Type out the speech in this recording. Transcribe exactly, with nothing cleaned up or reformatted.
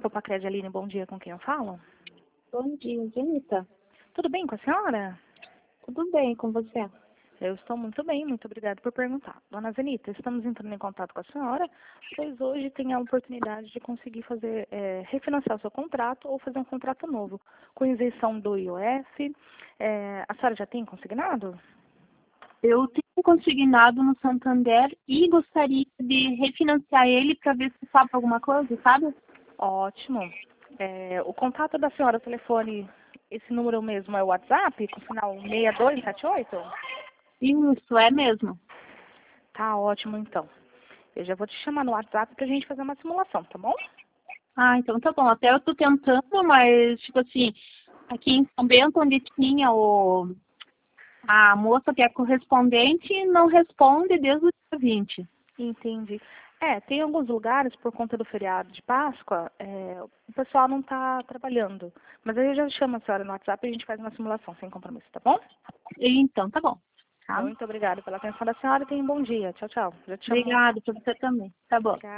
Copacred, Aline, bom dia, com quem eu falo? Bom dia, Zenita. Tudo bem com a senhora? Tudo bem com você? Eu estou muito bem, muito obrigada por perguntar. Dona Zenita, estamos entrando em contato com a senhora, pois hoje tem a oportunidade de conseguir fazer, é, refinanciar o seu contrato ou fazer um contrato novo, com isenção do I O F. É, a senhora já tem consignado? Eu tenho consignado no Santander e gostaria de refinanciar ele para ver se falta alguma coisa, sabe? Ótimo. É, o contato da senhora, o telefone, esse número mesmo é o WhatsApp, com o final seis dois sete oito? Isso, é mesmo. Tá ótimo, então. Eu já vou te chamar no WhatsApp pra gente fazer uma simulação, tá bom? Ah, então tá bom. Até eu tô tentando, mas, tipo assim, aqui em São Bento, onde tinha o... a moça que é correspondente, não responde desde o dia vinte. Entendi. É, tem alguns lugares, por conta do feriado de Páscoa, é, o pessoal não está trabalhando. Mas aí eu já chamo a senhora no WhatsApp e a gente faz uma simulação sem compromisso, tá bom? Então tá bom. Tá? Muito obrigada pela atenção da senhora e tenha um bom dia. Tchau, tchau. Já te chamo no WhatsApp. Obrigada, pra você também. Tá bom. Obrigada.